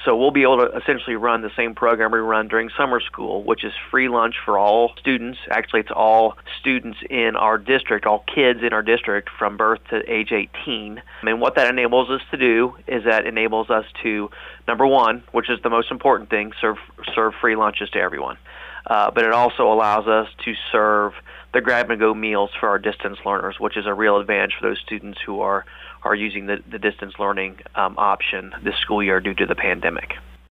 So we'll be able to essentially run the same program we run during summer school, which is free lunch for all students. Actually, it's all students in our district, all kids in our district from birth to age 18. And what that enables us to do is that enables us to, number one, which is the most important thing, serve free lunches to everyone. But it also allows us to serve the grab-and-go meals for our distance learners, which is a real advantage for those students who are using the distance learning option this school year due to the pandemic.